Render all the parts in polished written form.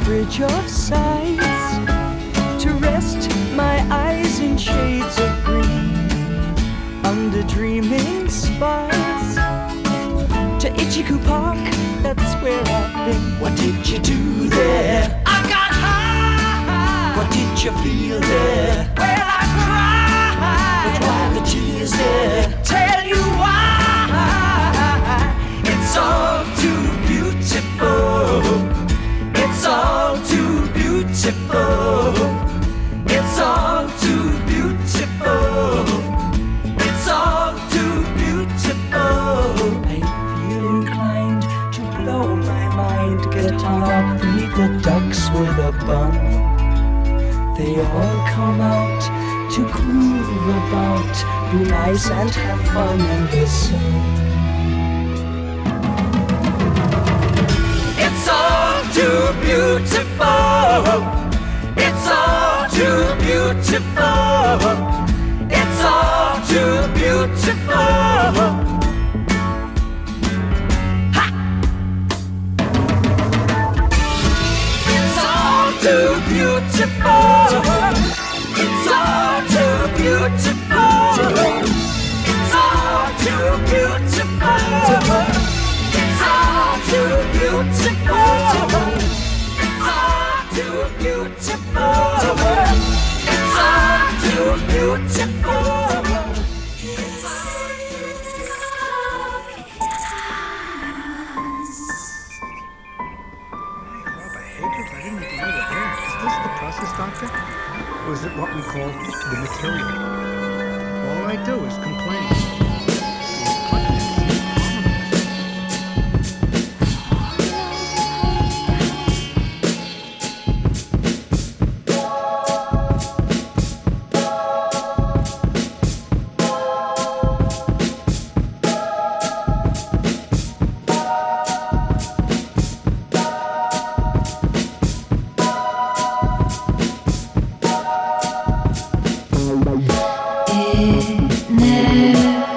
bridge of sights, to rest my eyes in shades of green, under dreaming spires, to Ichiku Park, that's where I've been. What did you do there? I got high. What did you feel there? Well, I cried. But why the tears there? Tell you why. It's all too beautiful. It's all too beautiful. It's all too beautiful. It's all too beautiful. I feel inclined to blow my mind, get on, feed the ducks with a bun. They all come out to groove about, be nice and have fun in the sun. It's all too beautiful. It's all too beautiful. It's all too beautiful. Ha! It's all too beautiful. It's all too beautiful. It's all too beautiful. It's all too beautiful. It's all too beautiful. It's all too beautiful. Doctor? Or is it what we call the material? All I do is complain. It never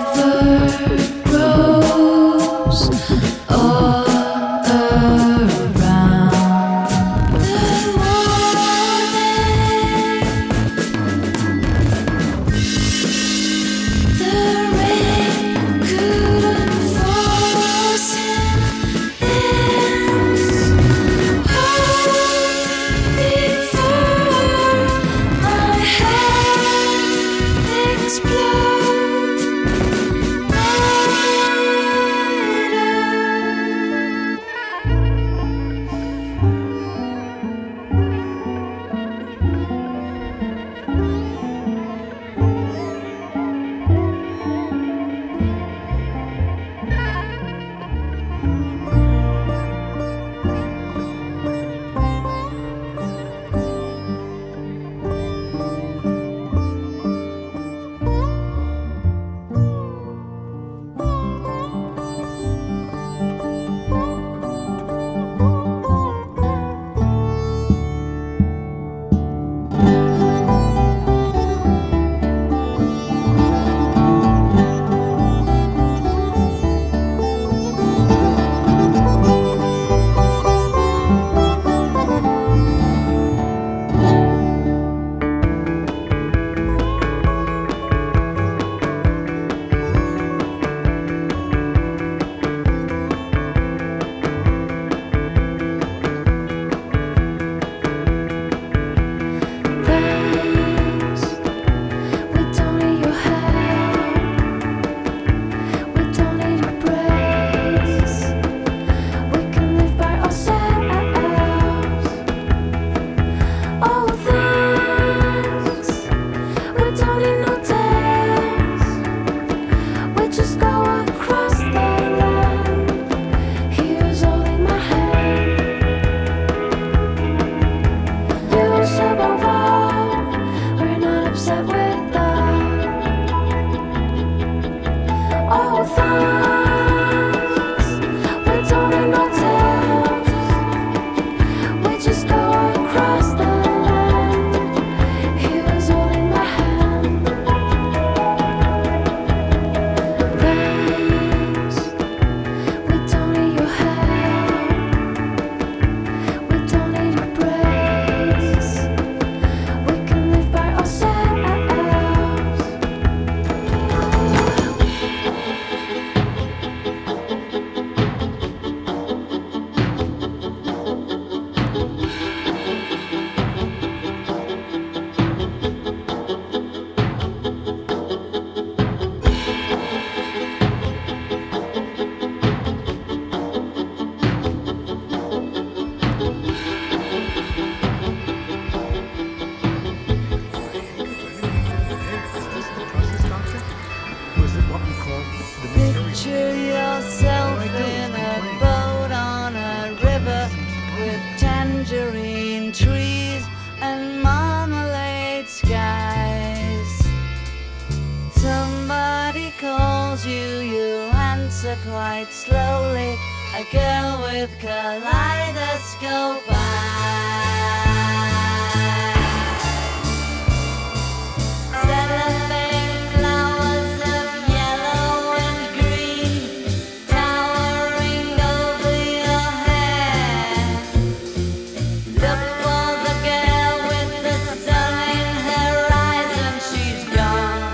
and marmalade skies. Somebody calls you, you answer quite slowly. A girl with kaleidoscope eyes. Cellophane flowers of yellow and green towering over your head. Look for the girl with the sun in her eyes and she's gone.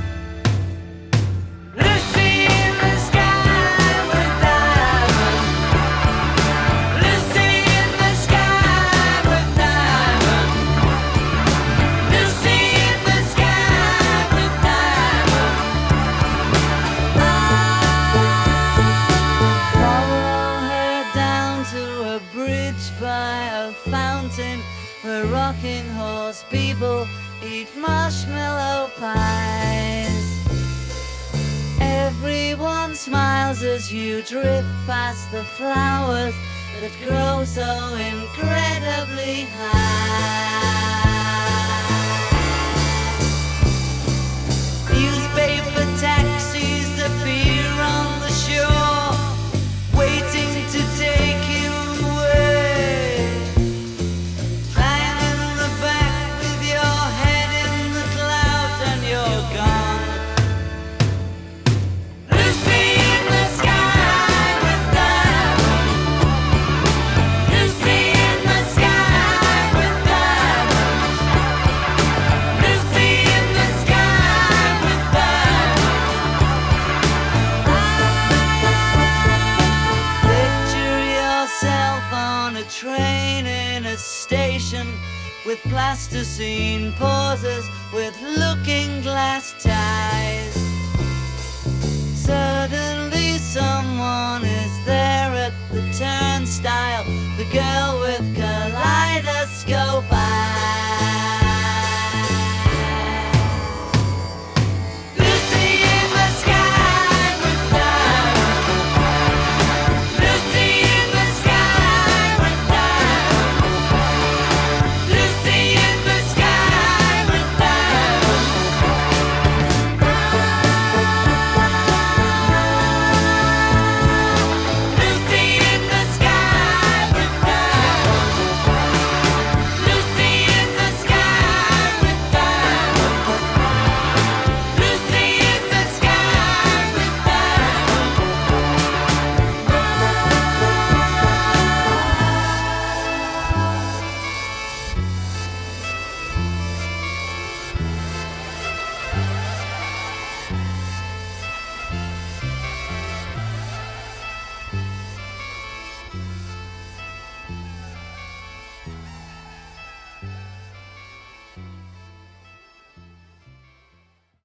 Lucy in the sky with diamonds. Lucy in the sky with diamonds. Lucy in the sky with diamonds. Follow her down to a bridge by a fountain where rocking horse people eat marshmallow pies. Everyone smiles as you drift past the flowers that grow so incredibly high. Newspaper taxis appear on the shore, waiting to take you away. Lying in the back with your head in the clouds and you're gone. Lucy in the sky with diamonds. Lucy in the sky with diamonds. Lucy in the sky with diamonds. Picture yourself on a train in a station with plasticine pauses with looking glass ties. Suddenly someone is there at the turnstile, the girl with kaleidoscope